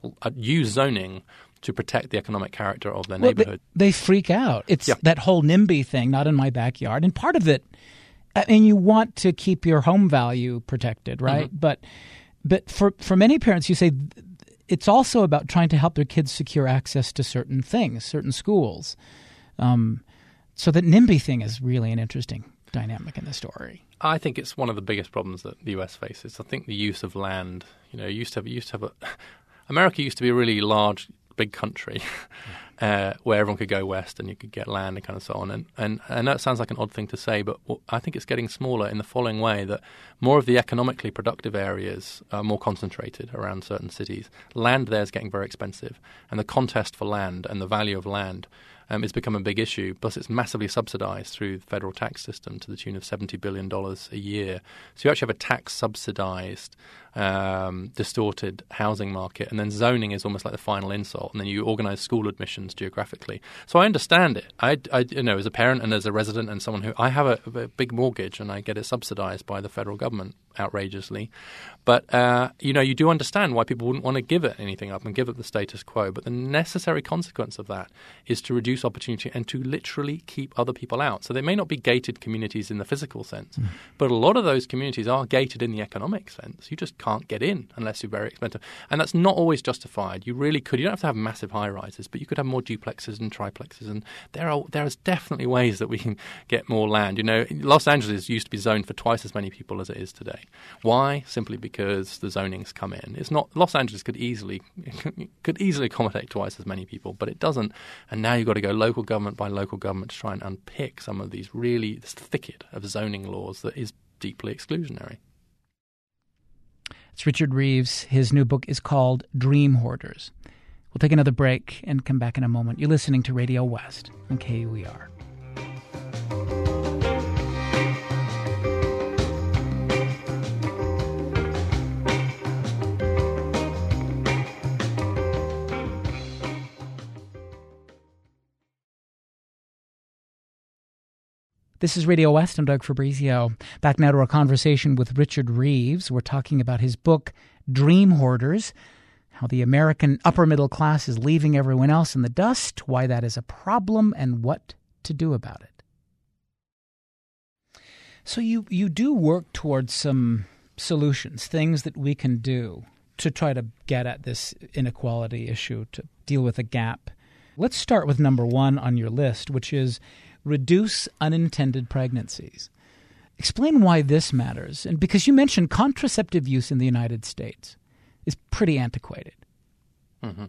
use zoning to protect the economic character of their well, neighborhood. They, they freak out. It's yeah. that whole NIMBY thing, not in my backyard. And part of it, I mean, you want to keep your home value protected, right? Mm-hmm. But but for, for many parents, you say it's also about trying to help their kids secure access to certain things, certain schools. Um, so that NIMBY thing is really an interesting dynamic in the story. I think it's one of the biggest problems that the U S faces. I think the use of land, you know, used to have, used to have a, America used to be a really large, big country. uh, where everyone could go west and you could get land and kind of so on. And, and, and that sounds like an odd thing to say, but I think it's getting smaller in the following way, that more of the economically productive areas are more concentrated around certain cities. Land there is getting very expensive, and the contest for land and the value of land Um, it's become a big issue. Plus, it's massively subsidized through the federal tax system to the tune of seventy billion dollars a year. So you actually have a tax-subsidized, um, distorted housing market, and then zoning is almost like the final insult, and then you organize school admissions geographically. So I understand it. I, I you know, as a parent and as a resident and someone who – I have a, a big mortgage and I get it subsidized by the federal government outrageously. But, uh, you know, you do understand why people wouldn't want to give it anything up and give it the status quo. But the necessary consequence of that is to reduce opportunity and to literally keep other people out. So they may not be gated communities in the physical sense, mm. but a lot of those communities are gated in the economic sense. You just can't get in unless you're very expensive. And that's not always justified. You really could. You don't have to have massive high-rises, but you could have more duplexes and triplexes. And there are there is definitely ways that we can get more land. You know, Los Angeles used to be zoned for twice as many people as it is today. Why? Simply because the zonings come in. It's not Los Angeles could easily could easily accommodate twice as many people, but it doesn't. And now you've got to go local government by local government to try and unpick some of these really this thicket of zoning laws that is deeply exclusionary. It's Richard Reeves. His new book is called Dream Hoarders. We'll take another break and come back in a moment. You're listening to Radio West on K U E R. This is Radio West. I'm Doug Fabrizio. Back now to our conversation with Richard Reeves. We're talking about his book, Dream Hoarders, how the American upper middle class is leaving everyone else in the dust, why that is a problem, and what to do about it. So you, you do work towards some solutions, things that we can do to try to get at this inequality issue, to deal with a gap. Let's start with number one on your list, which is reduce unintended pregnancies. Explain why this matters. And because you mentioned contraceptive use in the United States is pretty antiquated. Mm-hmm.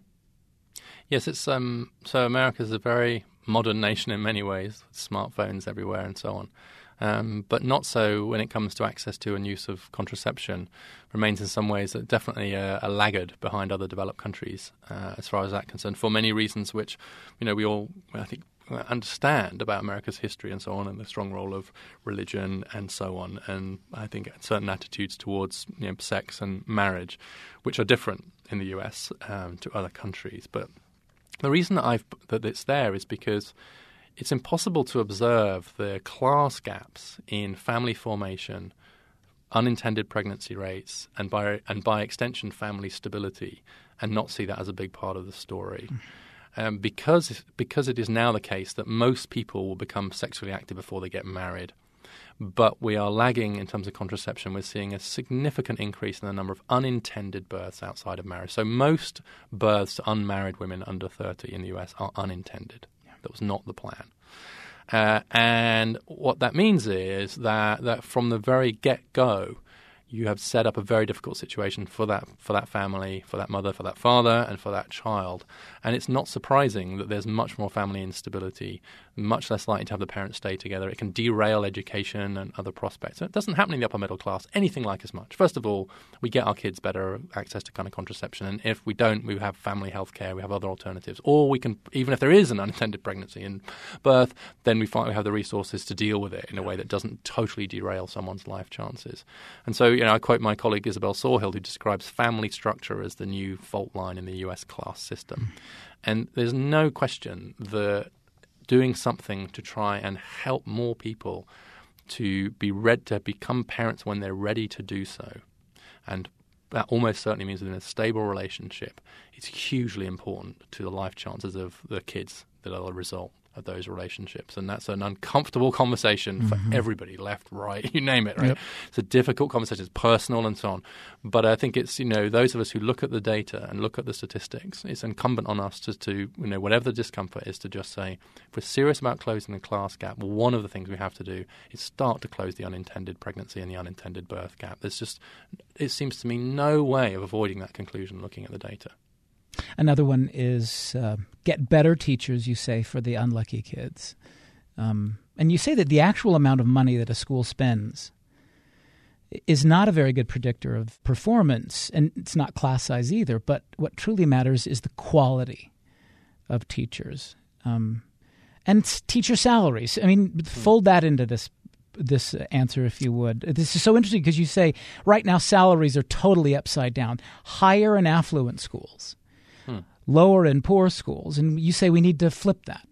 Yes, it's um, so America's a very modern nation in many ways, with smartphones everywhere and so on. Um, but not so when it comes to access to and use of contraception. Remains in some ways definitely a, a laggard behind other developed countries uh, as far as that concerned, for many reasons which, you know, we all, I think, understand about America's history and so on, and the strong role of religion and so on, and I think certain attitudes towards, you know, sex and marriage, which are different in the U S um, to other countries. But the reason that I've that it's there is because it's impossible to observe the class gaps in family formation, unintended pregnancy rates, and by and by extension family stability, and not see that as a big part of the story. Mm. Um, because because it is now the case that most people will become sexually active before they get married. But we are lagging in terms of contraception. We're seeing a significant increase in the number of unintended births outside of marriage. So most births to unmarried women under thirty in the U S are unintended. Yeah. That was not the plan. Uh, and what that means is that, that from the very get-go, you have set up a very difficult situation for that for that family, for that mother, for that father, and for that child. And it's not surprising that there's much more family instability, much less likely to have the parents stay together. It can derail education and other prospects. And it doesn't happen in the upper middle class anything like as much. First of all, we get our kids better access to kind of contraception. And if we don't, we have family health care, we have other alternatives. Or we can, even if there is an unintended pregnancy and birth, then we find we have the resources to deal with it in a way that doesn't totally derail someone's life chances. And so, you know, I quote my colleague Isabel Sawhill, who describes family structure as the new fault line in the U S class system. And there's no question that doing something to try and help more people to be ready to become parents when they're ready to do so, and that almost certainly means within a stable relationship, it's hugely important to the life chances of the kids that are the result of those relationships. And that's an uncomfortable conversation for mm-hmm. everybody, left, right, you name it, right? Yep. It's a difficult conversation, it's personal and so on. But I think it's, you know, those of us who look at the data and look at the statistics, it's incumbent on us to, to you know, whatever the discomfort is, to just say, if we're serious about closing the class gap, one of the things we have to do is start to close the unintended pregnancy and the unintended birth gap. There's just, it seems to me, no way of avoiding that conclusion looking at the data. Another one is uh, get better teachers, you say, for the unlucky kids. Um, and you say that the actual amount of money that a school spends is not a very good predictor of performance, and it's not class size either. But what truly matters is the quality of teachers, um, and it's teacher salaries. I mean, fold that into this this answer, if you would. This is so interesting because you say right now salaries are totally upside down, higher in affluent schools, hmm. lower in poor schools, and you say we need to flip that.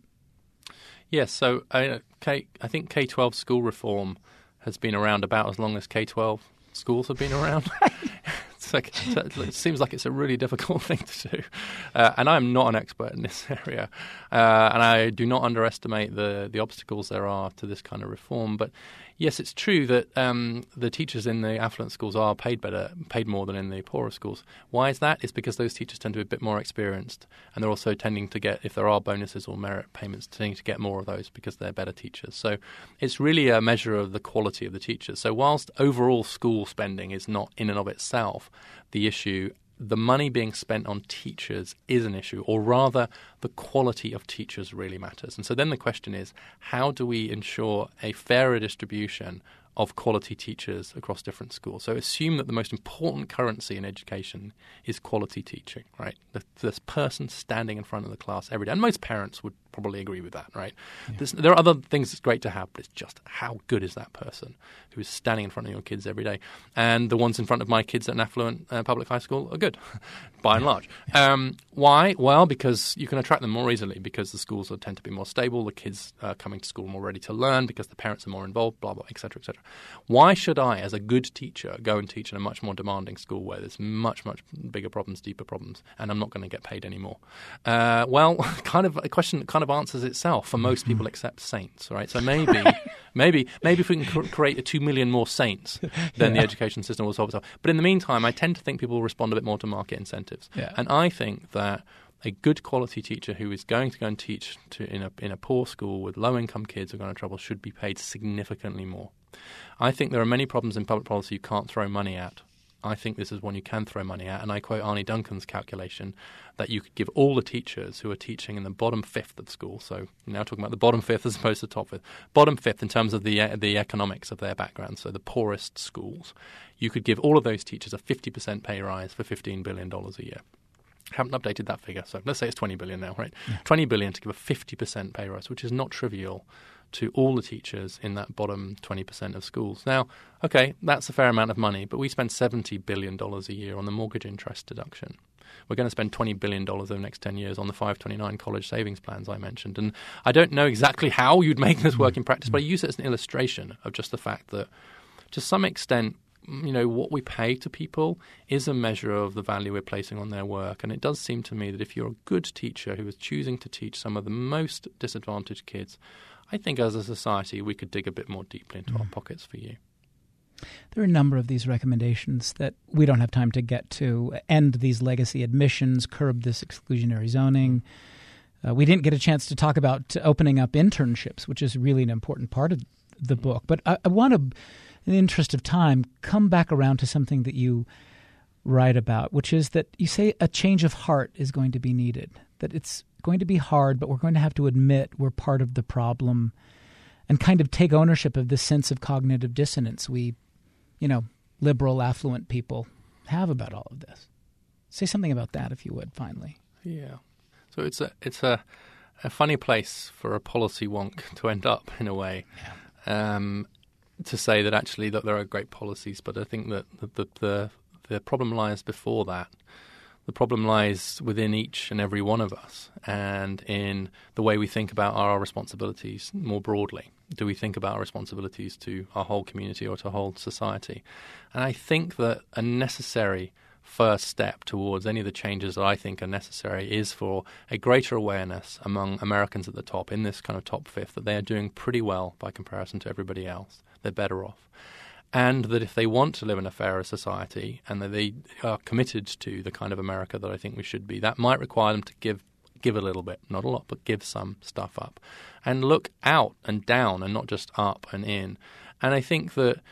Yes, so uh, K, I think K twelve school reform has been around about as long as K twelve schools have been around. It's like, it seems like it's a really difficult thing to do. Uh, and I'm not an expert in this area. Uh, and I do not underestimate the, the obstacles there are to this kind of reform. But yes, it's true that um, the teachers in the affluent schools are paid better, paid more than in the poorer schools. Why is that? It's because those teachers tend to be a bit more experienced, and they're also tending to get, if there are bonuses or merit payments, tending to get more of those because they're better teachers. So it's really a measure of the quality of the teachers. So whilst overall school spending is not in and of itself the issue, the money being spent on teachers is an issue, or rather the quality of teachers really matters. And so then the question is, how do we ensure a fairer distribution of quality teachers across different schools? So assume that the most important currency in education is quality teaching, right? The, this person standing in front of the class every day. And most parents would probably agree with that, right? Yeah. There are other things that's great to have, but it's just how good is that person who is standing in front of your kids every day? And the ones in front of my kids at an affluent uh, public high school are good, by and large. Um, why? Well, because you can attract them more easily, because the schools are, tend to be more stable, the kids are coming to school more ready to learn, because the parents are more involved, blah, blah, et cetera, et cetera. Why should I, as a good teacher, go and teach in a much more demanding school where there's much, much bigger problems, deeper problems, and I'm not going to get paid anymore? Uh, well, kind of a question that kind of answers itself for most people except saints, right? So maybe, maybe, maybe if we can cr- create a two million more saints, then yeah. the education system will solve itself. But in the meantime, I tend to think people will respond a bit more to market incentives, yeah. and I think that a good quality teacher who is going to go and teach to, in a in a poor school with low income kids who are going to trouble should be paid significantly more. I think there are many problems in public policy you can't throw money at. I think this is one you can throw money at, and I quote Arnie Duncan's calculation that you could give all the teachers who are teaching in the bottom fifth of school, so now talking about the bottom fifth as opposed to the top fifth, bottom fifth in terms of the uh, the economics of their background, so the poorest schools, you could give all of those teachers a fifty percent pay rise for fifteen billion dollars a year. Haven't updated that figure, so let's say it's twenty billion dollars now, right? Yeah. twenty billion dollars to give a fifty percent pay rise, which is not trivial to all the teachers in that bottom twenty percent of schools. Now, okay, that's a fair amount of money, but we spend seventy billion dollars a year on the mortgage interest deduction. We're going to spend twenty billion dollars over the next ten years on the five twenty-nine college savings plans I mentioned. And I don't know exactly how you'd make this work in practice, but I use it as an illustration of just the fact that, to some extent, you know, what we pay to people is a measure of the value we're placing on their work. And it does seem to me that if you're a good teacher who is choosing to teach some of the most disadvantaged kids, I think as a society we could dig a bit more deeply into mm. our pockets for you. There are a number of these recommendations that we don't have time to get to. End these legacy admissions, curb this exclusionary zoning. Uh, we didn't get a chance to talk about opening up internships, which is really an important part of the book. But I, I want to, in the interest of time, come back around to something that you write about, which is that you say a change of heart is going to be needed, that it's going to be hard, but we're going to have to admit we're part of the problem and kind of take ownership of this sense of cognitive dissonance we, you know, liberal, affluent people have about all of this. Say something about that, if you would, finally. Yeah. So it's a it's a, a funny place for a policy wonk to end up, in a way, yeah. um, to say that actually that there are great policies, but I think that the, the, the, the problem lies before that. The problem lies within each and every one of us and in the way we think about our responsibilities more broadly. Do we think about our responsibilities to our whole community or to whole society? And I think that a necessary first step towards any of the changes that I think are necessary is for a greater awareness among Americans at the top, in this kind of top fifth, that they are doing pretty well by comparison to everybody else. They're better off. And that if they want to live in a fairer society and that they are committed to the kind of America that I think we should be, that might require them to give give a little bit, not a lot, but give some stuff up. And look out and down and not just up and in. And I think that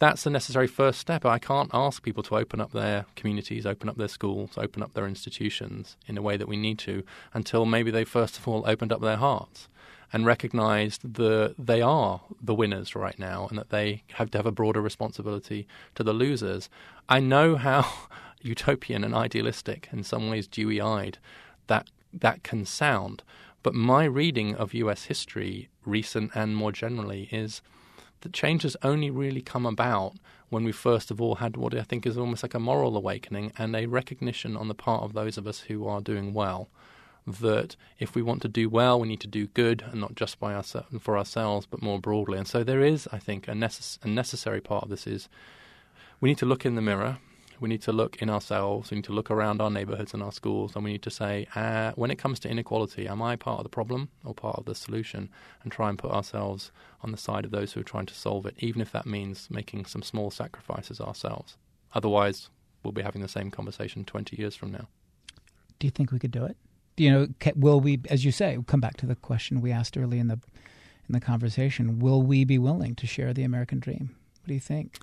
that's the necessary first step. I can't ask people to open up their communities, open up their schools, open up their institutions in a way that we need to until maybe they first of all opened up their hearts and recognized that they are the winners right now and that they have to have a broader responsibility to the losers. I know how utopian and idealistic, in some ways dewy-eyed, that that can sound. But my reading of U S history, recent and more generally, is that change has only really come about when we first of all had what I think is almost like a moral awakening and a recognition on the part of those of us who are doing well that if we want to do well, we need to do good, and not just by ourse- for ourselves, but more broadly. And so there is, I think, a, necess- a necessary part of this is we need to look in the mirror. We need to look in ourselves. We need to look around our neighborhoods and our schools, and we need to say, uh, when it comes to inequality, am I part of the problem or part of the solution? And try and put ourselves on the side of those who are trying to solve it, even if that means making some small sacrifices ourselves. Otherwise, we'll be having the same conversation twenty years from now. Do you think we could do it? You know, will we, as you say, come back to the question we asked early in the in the conversation, will we be willing to share the American dream? What do you think?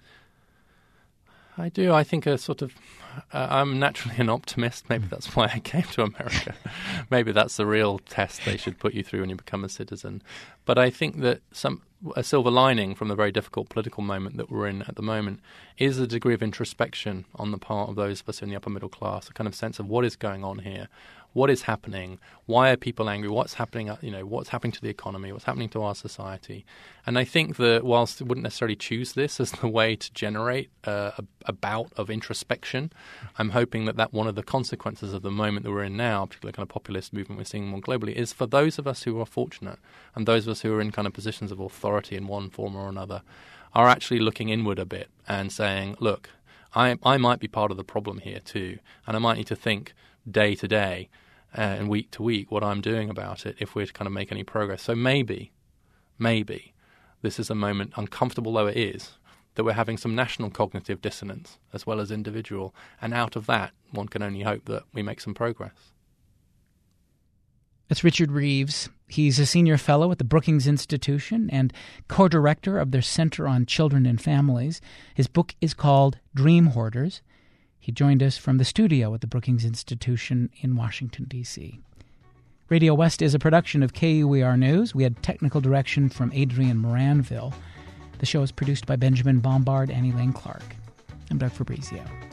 I do. I think a sort of uh, I'm naturally an optimist. Maybe that's why I came to America. Maybe that's the real test they should put you through when you become a citizen. But I think that some a silver lining from the very difficult political moment that we're in at the moment is a degree of introspection on the part of those of us in the upper middle class, a kind of sense of what is going on here. What is happening? Why are people angry? What's happening? You know, what's happening to the economy? What's happening to our society? And I think that whilst we wouldn't necessarily choose this as the way to generate uh, a, a bout of introspection, I'm hoping that that one of the consequences of the moment that we're in now, particularly kind of populist movement we're seeing more globally, is for those of us who are fortunate and those of us who are in kind of positions of authority in one form or another, are actually looking inward a bit and saying, look, I, I might be part of the problem here too, and I might need to think day to day uh, and week to week what I'm doing about it if we're to kind of make any progress. So maybe, maybe this is a moment, uncomfortable though it is, that we're having some national cognitive dissonance as well as individual, and out of that one can only hope that we make some progress. That's Richard Reeves. He's a senior fellow at the Brookings Institution and co-director of their Center on Children and Families. His book is called Dream Hoarders. He joined us from the studio at the Brookings Institution in Washington, D C Radio West is a production of K U E R News. We had technical direction from Adrian Moranville. The show is produced by Benjamin Bombard and Elaine Clark. I'm Doug Fabrizio.